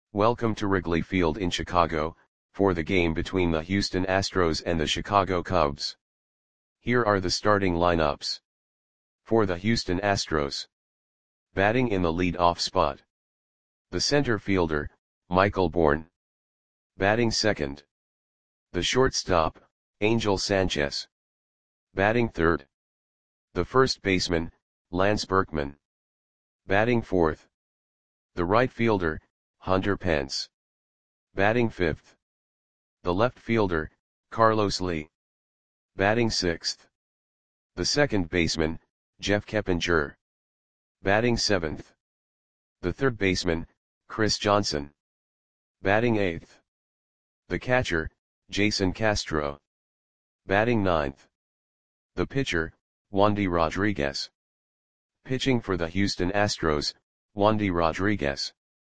Welcome to Wrigley Field in Chicago, for the game between the Houston Astros and the Chicago Cubs. Here are the starting lineups. For the Houston Astros. Batting in the lead-off spot. The center fielder, Michael Bourn. Batting second. The shortstop, Angel Sanchez. Batting third. The first baseman, Lance Berkman. Batting fourth. The right fielder, Hunter Pence. Batting fifth. The left fielder, Carlos Lee. Batting sixth. The second baseman, Jeff Keppinger. Batting seventh. The third baseman, Chris Johnson. Batting eighth. The catcher, Jason Castro. Batting ninth. The pitcher, Wandy Rodriguez. Pitching for the Houston Astros, Wandy Rodriguez.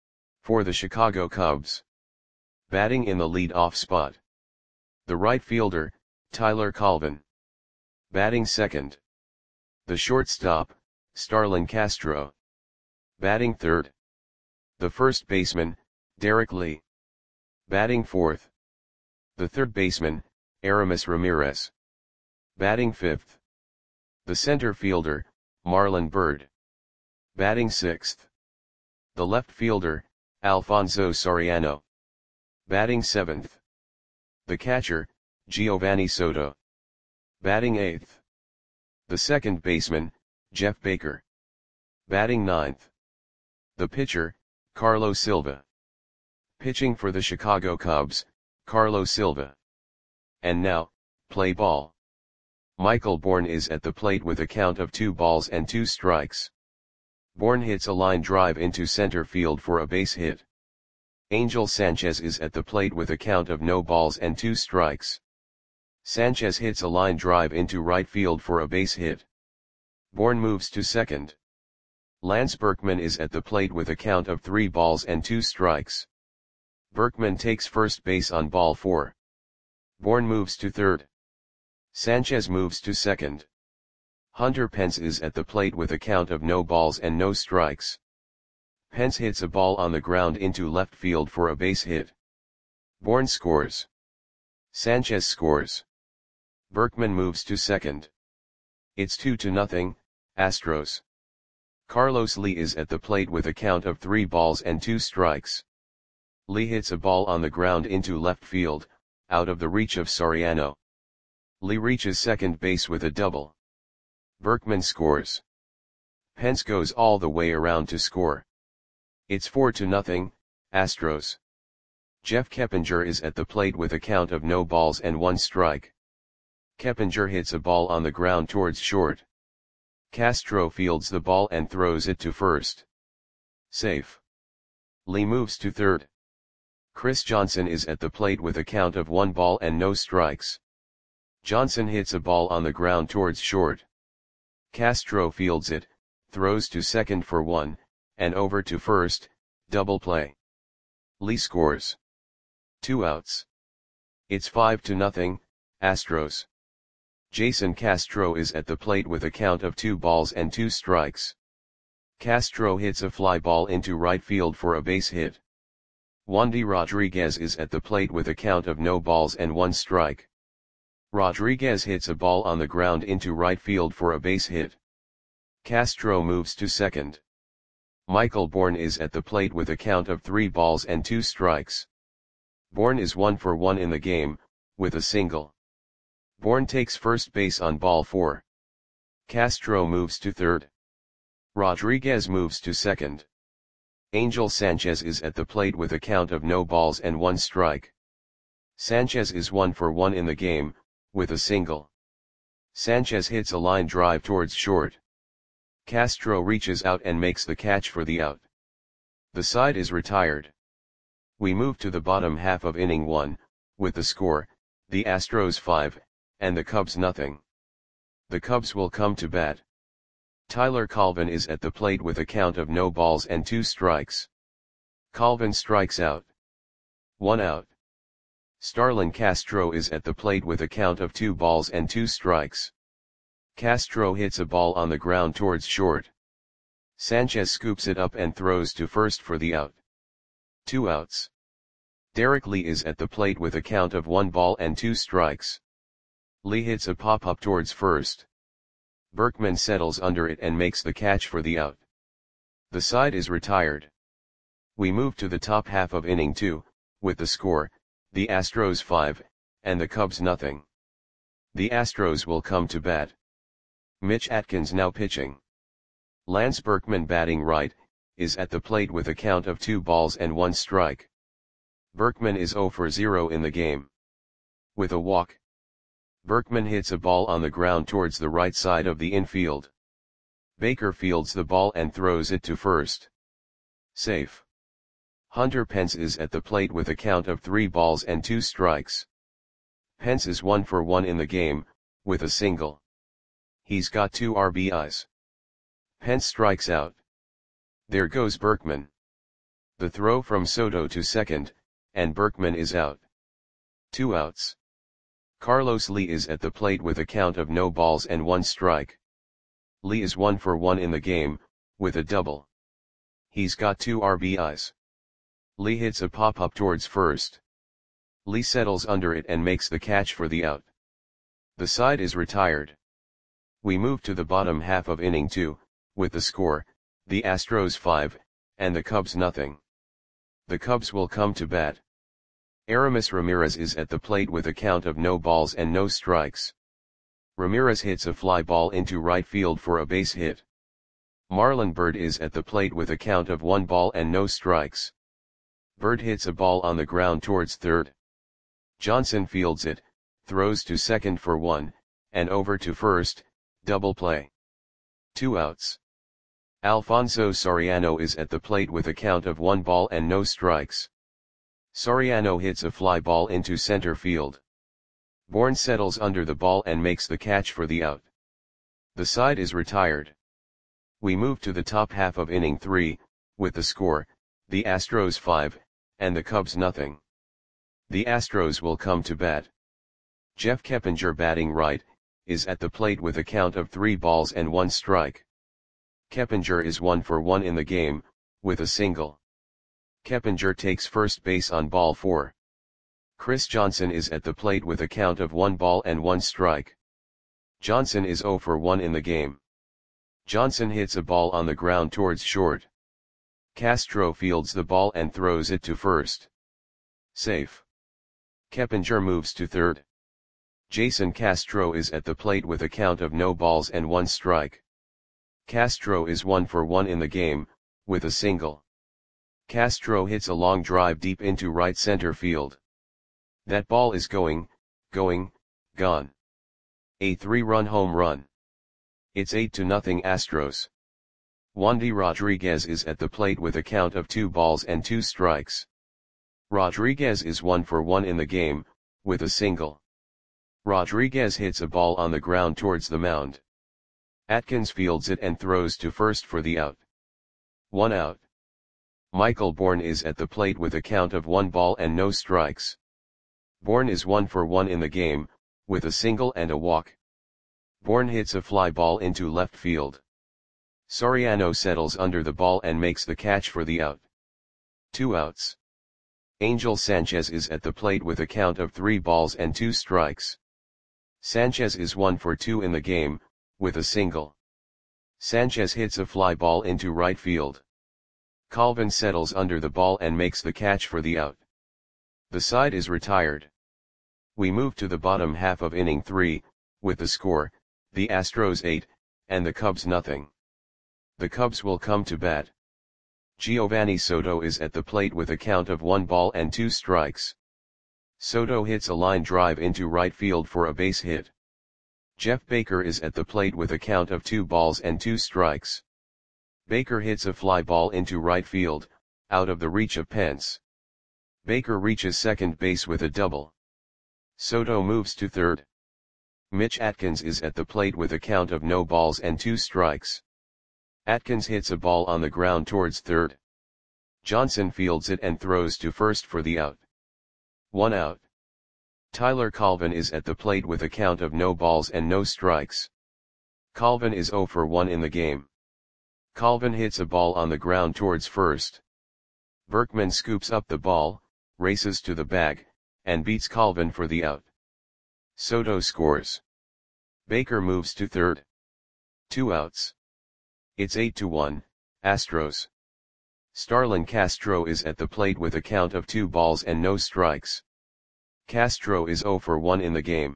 For the Chicago Cubs. Batting in the lead-off spot. The right fielder, Tyler Colvin. Batting second. The shortstop, Starlin Castro. Batting third. The first baseman, Derek Lee. Batting fourth. The third baseman, Aramis Ramirez. Batting fifth. The center fielder, Marlon Byrd. Batting sixth. The left fielder, Alfonso Soriano. Batting seventh. The catcher, Giovanni Soto. Batting eighth. The second baseman, Jeff Baker. Batting ninth. The pitcher, Carlos Silva. Pitching for the Chicago Cubs, Carlos Silva. And now, play ball. Michael Bourn is at the plate with a count of 2 balls and 2 strikes. Bourn hits a line drive into center field for a base hit. Angel Sanchez is at the plate with a count of no balls and 2 strikes. Sanchez hits a line drive into right field for a base hit. Bourn moves to second. Lance Berkman is at the plate with a count of 3 balls and 2 strikes. Berkman takes first base on ball 4. Bourn moves to third. Sanchez moves to second. Hunter Pence is at the plate with a count of no balls and no strikes. Pence hits a ball on the ground into left field for a base hit. Bourn scores. Sanchez scores. Berkman moves to second. It's 2-0, Astros. Carlos Lee is at the plate with a count of 3 balls and 2 strikes. Lee hits a ball on the ground into left field, out of the reach of Soriano. Lee reaches second base with a double. Berkman scores. Pence goes all the way around to score. It's 4-0, Astros. Jeff Keppinger is at the plate with a count of no balls and 1 strike. Keppinger hits a ball on the ground towards short. Castro fields the ball and throws it to first. Safe. Lee moves to third. Chris Johnson is at the plate with a count of 1 ball and no strikes. Johnson hits a ball on the ground towards short. Castro fields it, throws to second for 1, and over to first, double play. Lee scores. 2 outs. It's 5-0, Astros. Jason Castro is at the plate with a count of 2 balls and 2 strikes. Castro hits a fly ball into right field for a base hit. Wandy Rodriguez is at the plate with a count of no balls and 1 strike. Rodriguez hits a ball on the ground into right field for a base hit. Castro moves to second. Michael Bourn is at the plate with a count of 3 balls and 2 strikes. Bourn is 1 for 1 in the game, with a single. Bourn takes first base on ball 4. Castro moves to third. Rodriguez moves to second. Angel Sanchez is at the plate with a count of no balls and 1 strike. Sanchez is 1 for 1 in the game, with a single. Sanchez hits a line drive towards short. Castro reaches out and makes the catch for the out. The side is retired. We move to the bottom half of inning 1, with the score, the Astros 5, and the Cubs nothing. The Cubs will come to bat. Tyler Colvin is at the plate with a count of no balls and 2 strikes. Colvin strikes out. 1 out. Starlin Castro is at the plate with a count of 2 balls and 2 strikes. Castro hits a ball on the ground towards short. Sanchez scoops it up and throws to first for the out. 2 outs. Derek Lee is at the plate with a count of 1 ball and 2 strikes. Lee hits a pop-up towards first. Berkman settles under it and makes the catch for the out. The side is retired. We move to the top half of inning 2, with the score, the Astros 5, and the Cubs nothing. The Astros will come to bat. Mitch Atkins now pitching. Lance Berkman batting right, is at the plate with a count of 2 balls and 1 strike. Berkman is 0 for 0 in the game. With a walk. Berkman hits a ball on the ground towards the right side of the infield. Baker fields the ball and throws it to first. Safe. Hunter Pence is at the plate with a count of 3 balls and 2 strikes. Pence is 1 for 1 in the game, with a single. He's got 2 RBIs. Pence strikes out. There goes Berkman. The throw from Soto to second, and Berkman is out. 2 outs. Carlos Lee is at the plate with a count of no balls and 1 strike. Lee is 1 for 1 in the game, with a double. He's got 2 RBIs. Lee hits a pop-up towards first. Lee settles under it and makes the catch for the out. The side is retired. We move to the bottom half of inning 2, with the score, the Astros 5, and the Cubs nothing. The Cubs will come to bat. Aramis Ramirez is at the plate with a count of no balls and no strikes. Ramirez hits a fly ball into right field for a base hit. Marlon Byrd is at the plate with a count of 1 ball and no strikes. Byrd hits a ball on the ground towards third. Johnson fields it, throws to second for 1, and over to first, double play. 2 outs. Alfonso Soriano is at the plate with a count of 1 ball and no strikes. Soriano hits a fly ball into center field. Bourne settles under the ball and makes the catch for the out. The side is retired. We move to the top half of inning 3, with the score, the Astros 5, and the Cubs nothing. The Astros will come to bat. Jeff Keppinger batting right, is at the plate with a count of 3 balls and 1 strike. Keppinger is 1 for 1 in the game, with a single. Keppinger takes first base on ball 4. Chris Johnson is at the plate with a count of 1 ball and 1 strike. Johnson is 0 for 1 in the game. Johnson hits a ball on the ground towards short. Castro fields the ball and throws it to first. Safe. Keppinger moves to third. Jason Castro is at the plate with a count of no balls and 1 strike. Castro is 1 for 1 in the game, with a single. Castro hits a long drive deep into right center field. That ball is gone. A 3-run home run. It's 8-0 Astros. Wandy Rodriguez is at the plate with a count of 2 balls and 2 strikes. Rodriguez is 1 for 1 in the game, with a single. Rodriguez hits a ball on the ground towards the mound. Atkins fields it and throws to first for the out. 1 out. Michael Bourne is at the plate with a count of 1 ball and no strikes. Bourne is 1 for 1 in the game, with a single and a walk. Bourne hits a fly ball into left field. Soriano settles under the ball and makes the catch for the out. 2 outs. Angel Sanchez is at the plate with a count of 3 balls and 2 strikes. Sanchez is 1 for 2 in the game, with a single. Sanchez hits a fly ball into right field. Colvin settles under the ball and makes the catch for the out. The side is retired. We move to the bottom half of inning 3, with the score, the Astros 8, and the Cubs nothing. The Cubs will come to bat. Giovanni Soto is at the plate with a count of 1 ball and 2 strikes. Soto hits a line drive into right field for a base hit. Jeff Baker is at the plate with a count of 2 balls and 2 strikes. Baker hits a fly ball into right field, out of the reach of Pence. Baker reaches second base with a double. Soto moves to third. Mitch Atkins is at the plate with a count of no balls and 2 strikes. Atkins hits a ball on the ground towards third. Johnson fields it and throws to first for the out. 1 out. Tyler Colvin is at the plate with a count of no balls and no strikes. Colvin is 0 for 1 in the game. Colvin hits a ball on the ground towards first. Berkman scoops up the ball, races to the bag, and beats Colvin for the out. Soto scores. Baker moves to third. 2 outs. It's 8-1, Astros. Starlin Castro is at the plate with a count of 2 balls and no strikes. Castro is 0 for 1 in the game.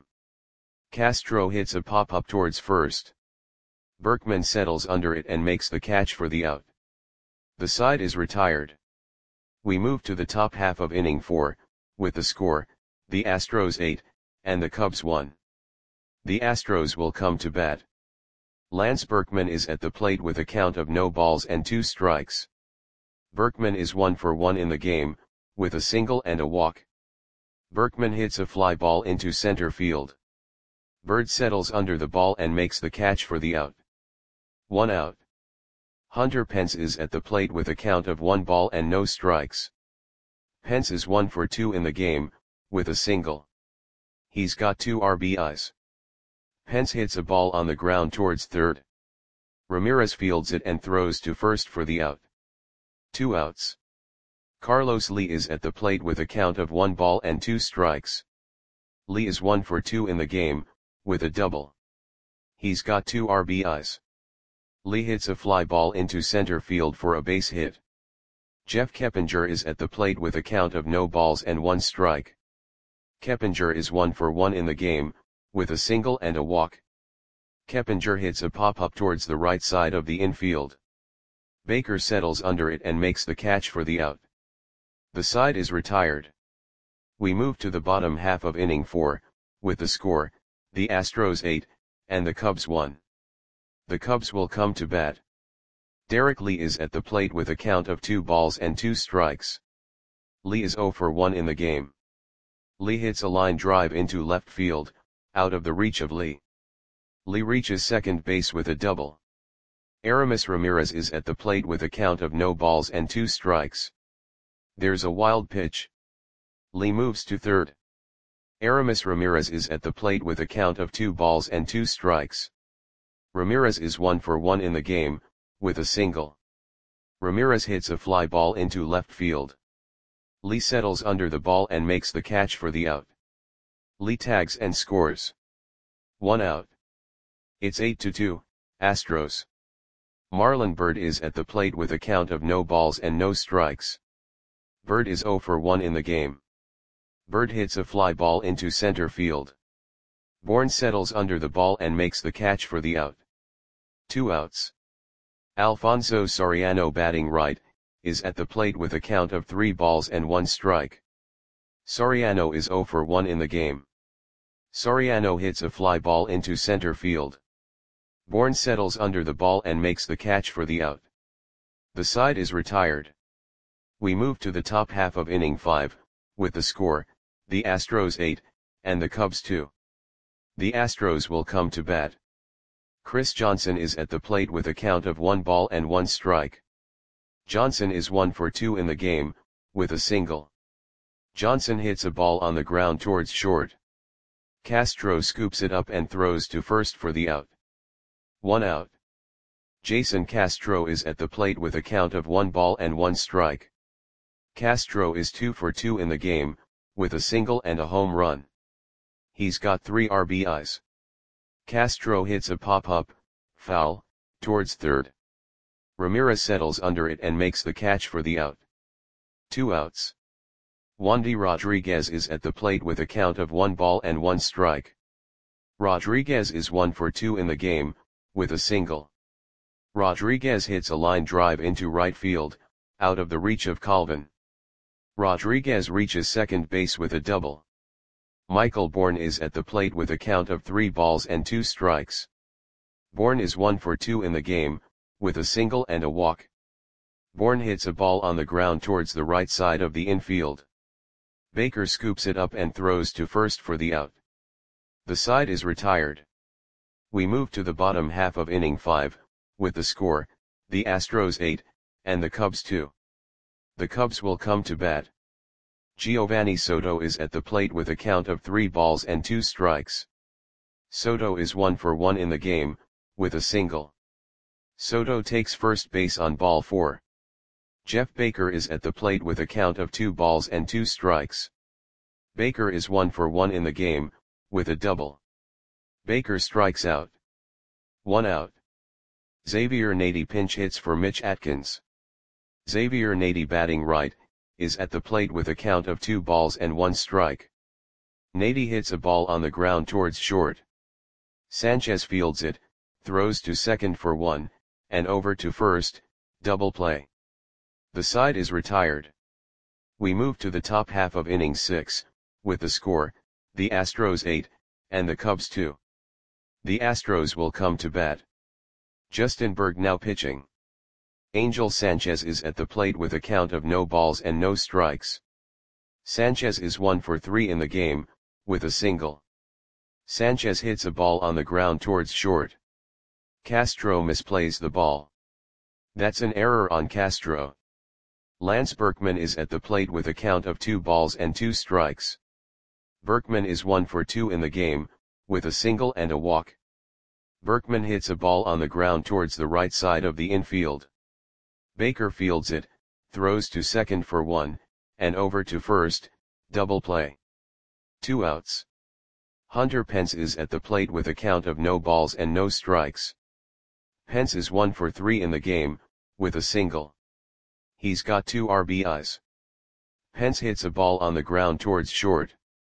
Castro hits a pop-up towards first. Berkman settles under it and makes the catch for the out. The side is retired. We move to the top half of inning 4, with the score, the Astros 8, and the Cubs 1. The Astros will come to bat. Lance Berkman is at the plate with a count of no balls and 2 strikes. Berkman is 1 for 1 in the game, with a single and a walk. Berkman hits a fly ball into center field. Bird settles under the ball and makes the catch for the out. 1 out. Hunter Pence is at the plate with a count of 1 ball and no strikes. Pence is 1 for 2 in the game, with a single. He's got 2 RBIs. Pence hits a ball on the ground towards third. Ramirez fields it and throws to first for the out. 2 outs. Carlos Lee is at the plate with a count of 1 ball and 2 strikes. Lee is 1 for 2 in the game, with a double. He's got 2 RBIs. Lee hits a fly ball into center field for a base hit. Jeff Keppinger is at the plate with a count of no balls and 1 strike. Keppinger is 1 for 1 in the game, with a single and a walk. Keppinger hits a pop-up towards the right side of the infield. Baker settles under it and makes the catch for the out. The side is retired. We move to the bottom half of inning 4, with the score, the Astros 8, and the Cubs 1. The Cubs will come to bat. Derek Lee is at the plate with a count of 2 balls and 2 strikes. Lee is 0 for 1 in the game. Lee hits a line drive into left field, out of the reach of Lee. Lee reaches second base with a double. Aramis Ramirez is at the plate with a count of no balls and 2 strikes. There's a wild pitch. Lee moves to third. Aramis Ramirez is at the plate with a count of 2 balls and 2 strikes. Ramirez is 1 for 1 in the game, with a single. Ramirez hits a fly ball into left field. Lee settles under the ball and makes the catch for the out. Lee tags and scores. 1 out. It's 8-2, Astros. Marlon Byrd is at the plate with a count of no balls and no strikes. Byrd is 0 for 1 in the game. Byrd hits a fly ball into center field. Bourne settles under the ball and makes the catch for the out. 2 outs. Alfonso Soriano, batting right, is at the plate with a count of 3 balls and 1 strike. Soriano is 0 for 1 in the game. Soriano hits a fly ball into center field. Bourne settles under the ball and makes the catch for the out. The side is retired. We move to the top half of inning 5, with the score, the Astros 8, and the Cubs 2. The Astros will come to bat. Chris Johnson is at the plate with a count of 1 ball and 1 strike. Johnson is 1 for 2 in the game, with a single. Johnson hits a ball on the ground towards short. Castro scoops it up and throws to first for the out. 1 out. Jason Castro is at the plate with a count of 1 ball and 1 strike. Castro is 2 for 2 in the game, with a single and a home run. He's got 3 RBIs. Castro hits a pop-up, foul, towards third. Ramirez settles under it and makes the catch for the out. 2 outs. Wandy Rodriguez is at the plate with a count of 1 ball and 1 strike. Rodriguez is 1 for 2 in the game, with a single. Rodriguez hits a line drive into right field, out of the reach of Colvin. Rodriguez reaches second base with a double. Michael Bourne is at the plate with a count of 3 balls and 2 strikes. Bourne is 1 for 2 in the game, with a single and a walk. Bourne hits a ball on the ground towards the right side of the infield. Baker scoops it up and throws to first for the out. The side is retired. We move to the bottom half of inning 5, with the score, the Astros 8, and the Cubs 2. The Cubs will come to bat. Giovanni Soto is at the plate with a count of 3 balls and 2 strikes. Soto is 1 for 1 in the game, with a single. Soto takes first base on ball 4. Jeff Baker is at the plate with a count of 2 balls and 2 strikes. Baker is 1 for 1 in the game, with a double. Baker strikes out. 1 out. Xavier Nady pinch hits for Mitch Atkins. Xavier Nady batting right, is at the plate with a count of 2 balls and 1 strike. Nady hits a ball on the ground towards short. Sanchez fields it, throws to second for 1, and over to first, double play. The side is retired. We move to the top half of inning 6, with the score, the Astros 8, and the Cubs 2. The Astros will come to bat. Justin Berg now pitching. Angel Sanchez is at the plate with a count of no balls and no strikes. Sanchez is 1 for 3 in the game, with a single. Sanchez hits a ball on the ground towards short. Castro misplays the ball. That's an error on Castro. Lance Berkman is at the plate with a count of 2 balls and 2 strikes. Berkman is 1 for 2 in the game, with a single and a walk. Berkman hits a ball on the ground towards the right side of the infield. Baker fields it, throws to second for 1, and over to first, double play. 2 outs. Hunter Pence is at the plate with a count of no balls and no strikes. Pence is 1 for 3 in the game, with a single. He's got 2 RBIs. Pence hits a ball on the ground towards short.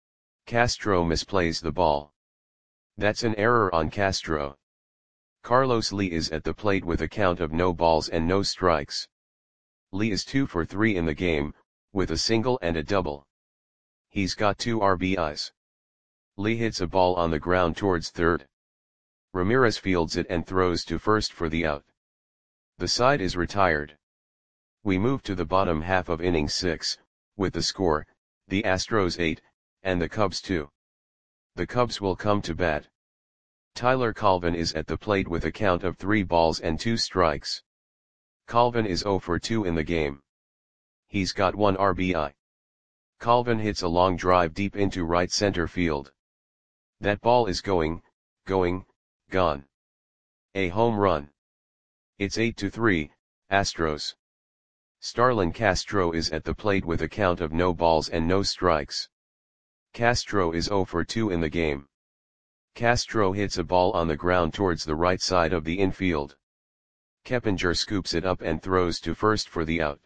Castro misplays the ball. That's an error on Castro. Carlos Lee is at the plate with a count of no balls and no strikes. Lee is 2 for 3 in the game, with a single and a double. He's got 2 RBIs. Lee hits a ball on the ground towards third. Ramirez fields it and throws to first for the out. The side is retired. We move to the bottom half of inning 6, with the score, the Astros 8, and the Cubs 2. The Cubs will come to bat. Tyler Colvin is at the plate with a count of 3 balls and 2 strikes. Colvin is 0 for 2 in the game. He's got 1 RBI. Colvin hits a long drive deep into right center field. That ball is going, gone. A home run. It's 8-3, Astros. Starlin Castro is at the plate with a count of no balls and no strikes. Castro is 0 for 2 in the game. Castro hits a ball on the ground towards the right side of the infield. Keppinger scoops it up and throws to first for the out.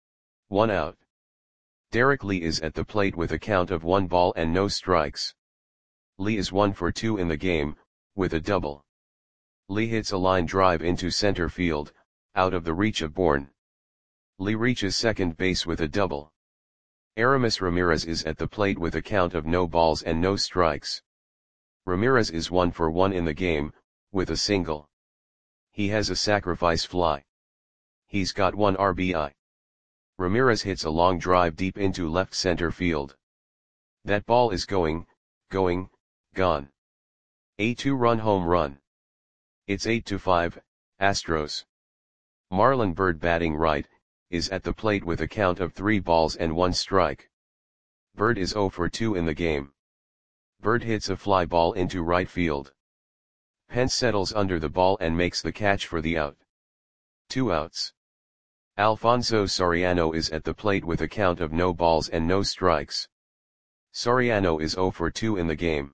1 out. Derek Lee is at the plate with a count of 1 ball and no strikes. Lee is 1 for 2 in the game, with a double. Lee hits a line drive into center field, out of the reach of Bourne. Lee reaches second base with a double. Aramis Ramirez is at the plate with a count of no balls and no strikes. Ramirez is 1 for 1 in the game, with a single. He has a sacrifice fly. He's got 1 RBI. Ramirez hits a long drive deep into left center field. That ball is going, gone. A 2-run home run. It's 8-5, Astros. Marlon Byrd batting right, is at the plate with a count of 3 balls and 1 strike. Byrd is 0 for 2 in the game. Byrd hits a fly ball into right field. Pence settles under the ball and makes the catch for the out. 2 outs. Alfonso Soriano is at the plate with a count of no balls and no strikes. Soriano is 0 for 2 in the game.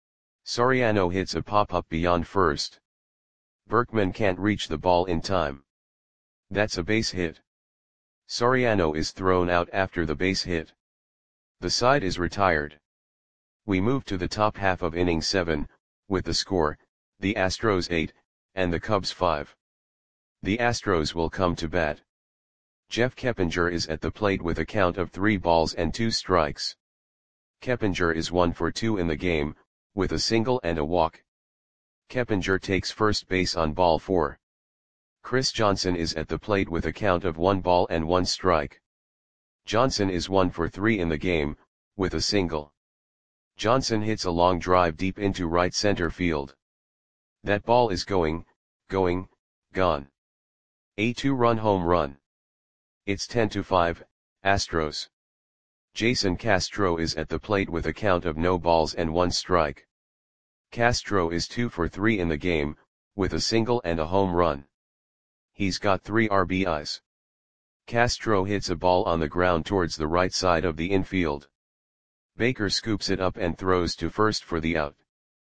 Soriano hits a pop-up beyond first. Berkman can't reach the ball in time. That's a base hit. Soriano is thrown out after the base hit. The side is retired. We move to the top half of inning 7, with the score, the Astros 8, and the Cubs 5. The Astros will come to bat. Jeff Keppinger is at the plate with a count of 3 balls and 2 strikes. Keppinger is 1 for 2 in the game, with a single and a walk. Keppinger takes first base on ball 4. Chris Johnson is at the plate with a count of 1 ball and 1 strike. Johnson is 1 for 3 in the game, with a single. Johnson hits a long drive deep into right center field. That ball is going, gone. A 2-run home run. It's 10-5, Astros. Jason Castro is at the plate with a count of no balls and 1 strike. Castro is 2 for 3 in the game, with a single and a home run. He's got 3 RBIs. Castro hits a ball on the ground towards the right side of the infield. Baker scoops it up and throws to first for the out.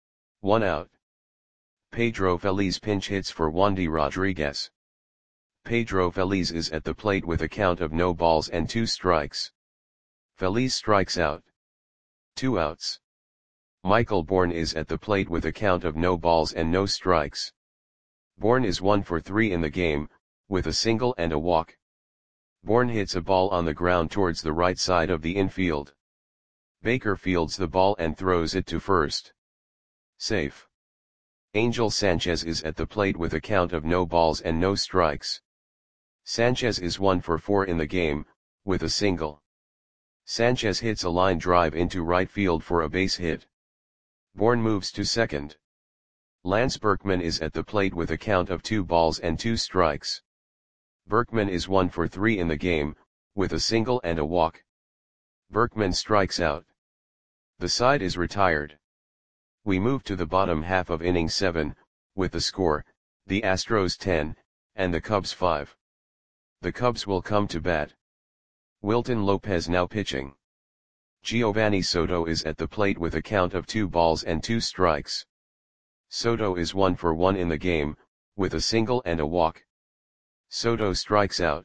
1 out. Pedro Feliz pinch hits for Wandy Rodriguez. Pedro Feliz is at the plate with a count of no balls and 2 strikes. Feliz strikes out. 2 outs. Michael Bourne is at the plate with a count of no balls and no strikes. Bourne is 1 for 3 in the game, with a single and a walk. Bourne hits a ball on the ground towards the right side of the infield. Baker fields the ball and throws it to first. Safe. Angel Sanchez is at the plate with a count of no balls and no strikes. Sanchez is 1 for 4 in the game, with a single. Sanchez hits a line drive into right field for a base hit. Bourne moves to second. Lance Berkman is at the plate with a count of 2 balls and 2 strikes. Berkman is 1 for 3 in the game, with a single and a walk. Berkman strikes out. The side is retired. We move to the bottom half of inning 7, with the score, the Astros 10, and the Cubs 5. The Cubs will come to bat. Wilton Lopez now pitching. Giovanni Soto is at the plate with a count of 2 balls and 2 strikes. Soto is 1 for 1 in the game, with a single and a walk. Soto strikes out.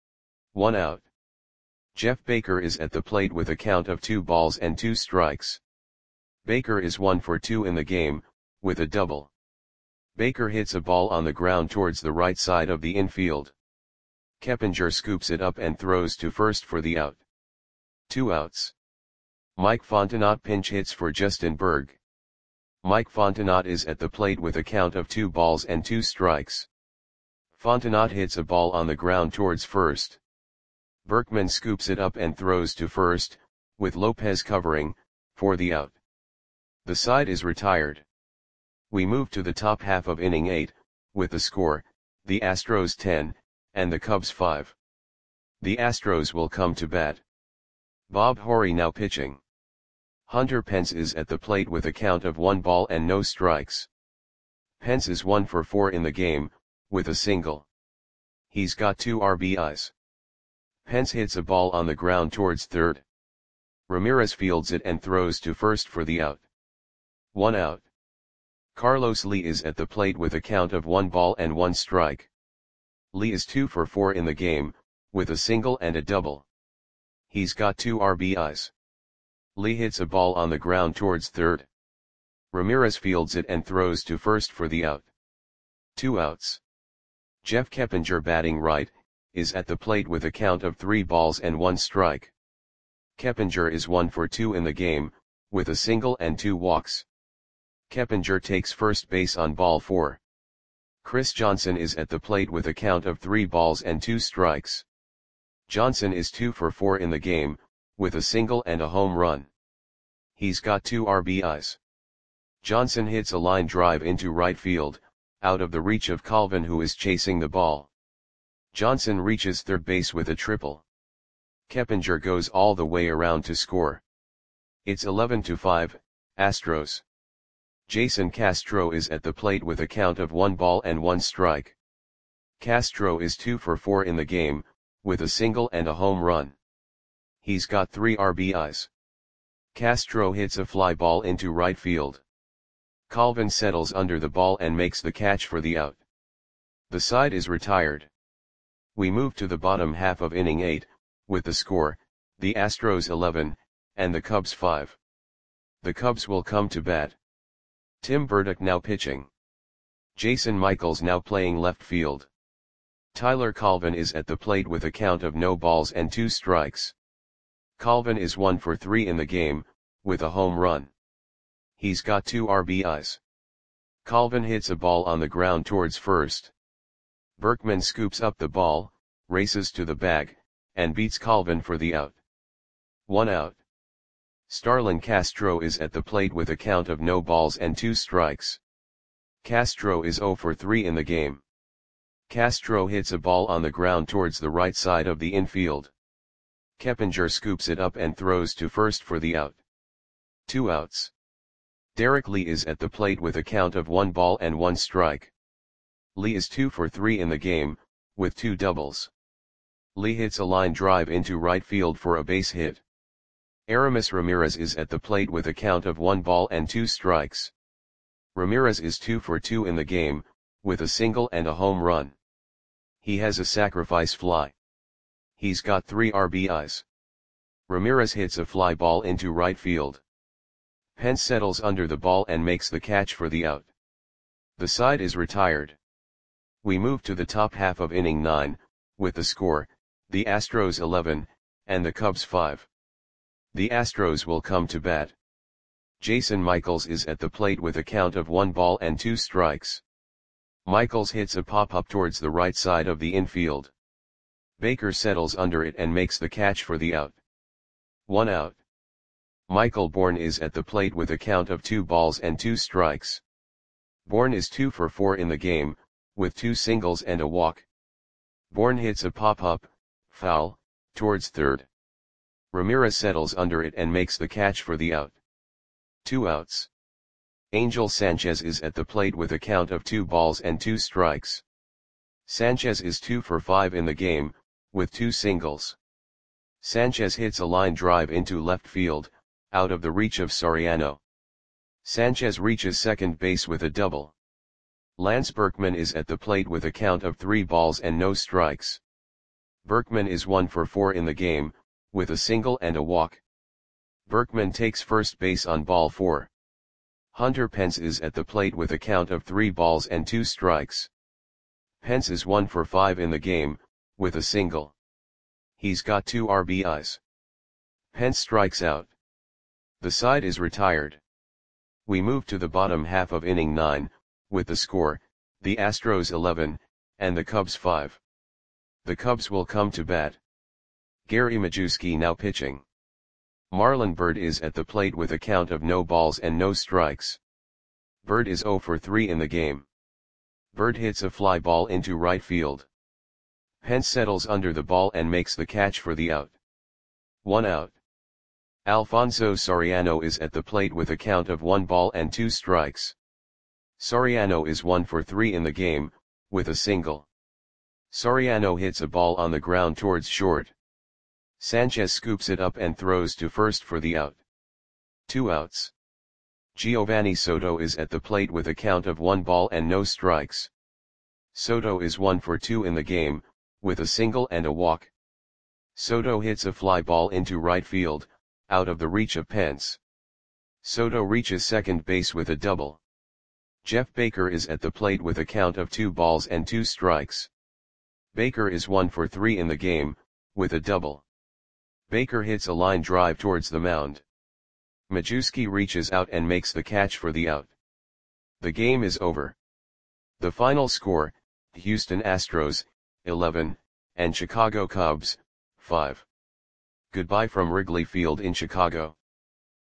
1 out. Jeff Baker is at the plate with a count of 2 balls and 2 strikes. Baker is 1 for 2 in the game, with a double. Baker hits a ball on the ground towards the right side of the infield. Keppinger scoops it up and throws to first for the out. 2 outs. Mike Fontenot pinch hits for Justin Berg. Mike Fontenot is at the plate with a count of 2 balls and 2 strikes. Fontenot hits a ball on the ground towards first. Berkman scoops it up and throws to first, with Lopez covering, for the out. The side is retired. We move to the top half of inning 8, with the score, the Astros 10, and the Cubs 5. The Astros will come to bat. Bob Horry now pitching. Hunter Pence is at the plate with a count of 1 ball and no strikes. Pence is 1 for 4 in the game, with a single. He's got 2 RBIs. Pence hits a ball on the ground towards third. Ramirez fields it and throws to first for the out. 1 out. Carlos Lee is at the plate with a count of 1 ball and 1 strike. Lee is 2 for 4 in the game, with a single and a double. He's got 2 RBIs. Lee hits a ball on the ground towards third. Ramirez fields it and throws to first for the out. 2 outs. Jeff Keppinger batting right, is at the plate with a count of 3 balls and 1 strike. Keppinger is 1 for 2 in the game, with a single and 2 walks. Keppinger takes first base on ball 4. Chris Johnson is at the plate with a count of 3 balls and 2 strikes. Johnson is 2 for 4 in the game, with a single and a home run. He's got 2 RBIs. Johnson hits a line drive into right field, out of the reach of Calvin, who is chasing the ball. Johnson reaches third base with a triple. Keppinger goes all the way around to score. It's 11-5, Astros. Jason Castro is at the plate with a count of 1 ball and 1 strike. Castro is 2 for 4 in the game, with a single and a home run. He's got 3 RBIs. Castro hits a fly ball into right field. Calvin settles under the ball and makes the catch for the out. The side is retired. We move to the bottom half of inning 8, with the score, the Astros 11, and the Cubs 5. The Cubs will come to bat. Tim Burdick now pitching. Jason Michaels now playing left field. Tyler Calvin is at the plate with a count of no balls and 2 strikes. Calvin is 1 for 3 in the game, with a home run. He's got 2 RBIs. Calvin hits a ball on the ground towards first. Berkman scoops up the ball, races to the bag, and beats Calvin for the out. 1 out. Starlin Castro is at the plate with a count of no balls and 2 strikes. Castro is 0 for 3 in the game. Castro hits a ball on the ground towards the right side of the infield. Keppinger scoops it up and throws to first for the out. 2 outs. Derek Lee is at the plate with a count of 1 ball and 1 strike. Lee is 2 for 3 in the game, with 2 doubles. Lee hits a line drive into right field for a base hit. Aramis Ramirez is at the plate with a count of 1 ball and 2 strikes. Ramirez is 2 for 2 in the game, with a single and a home run. He has a sacrifice fly. He's got 3 RBIs. Ramirez hits a fly ball into right field. Pence settles under the ball and makes the catch for the out. The side is retired. We move to the top half of inning 9, with the score, the Astros 11, and the Cubs 5. The Astros will come to bat. Jason Michaels is at the plate with a count of 1 ball and 2 strikes. Michaels hits a pop-up towards the right side of the infield. Baker settles under it and makes the catch for the out. 1 out. Michael Bourne is at the plate with a count of 2 balls and 2 strikes. Bourne is 2 for 4 in the game, with 2 singles and a walk. Bourne hits a pop-up, foul, towards third. Ramirez settles under it and makes the catch for the out. 2 outs. Angel Sanchez is at the plate with a count of 2 balls and 2 strikes. Sanchez is 2 for 5 in the game, with 2 singles. Sanchez hits a line drive into left field, out of the reach of Soriano. Sanchez reaches second base with a double. Lance Berkman is at the plate with a count of 3 balls and no strikes. Berkman is 1 for 4 in the game, with a single and a walk. Berkman takes first base on ball 4. Hunter Pence is at the plate with a count of 3 balls and 2 strikes. Pence is 1 for 5 in the game, with a single. He's got 2 RBIs. Pence strikes out. The side is retired. We move to the bottom half of inning 9, with the score, the Astros 11, and the Cubs 5. The Cubs will come to bat. Gary Majewski now pitching. Marlon Byrd is at the plate with a count of no balls and no strikes. Byrd is 0 for 3 in the game. Byrd hits a fly ball into right field. Pence settles under the ball and makes the catch for the out. 1 out. Alfonso Soriano is at the plate with a count of 1 ball and 2 strikes. Soriano is 1 for 3 in the game, with a single. Soriano hits a ball on the ground towards short. Sanchez scoops it up and throws to first for the out. 2 outs. Giovanni Soto is at the plate with a count of 1 ball and no strikes. Soto is 1 for 2 in the game, with a single and a walk. Soto hits a fly ball into right field, out of the reach of Pence. Soto reaches second base with a double. Jeff Baker is at the plate with a count of 2 balls and 2 strikes. Baker is 1 for 3 in the game, with a double. Baker hits a line drive towards the mound. Majewski reaches out and makes the catch for the out. The game is over. The final score, Houston Astros, 11, and Chicago Cubs, 5. Goodbye from Wrigley Field in Chicago.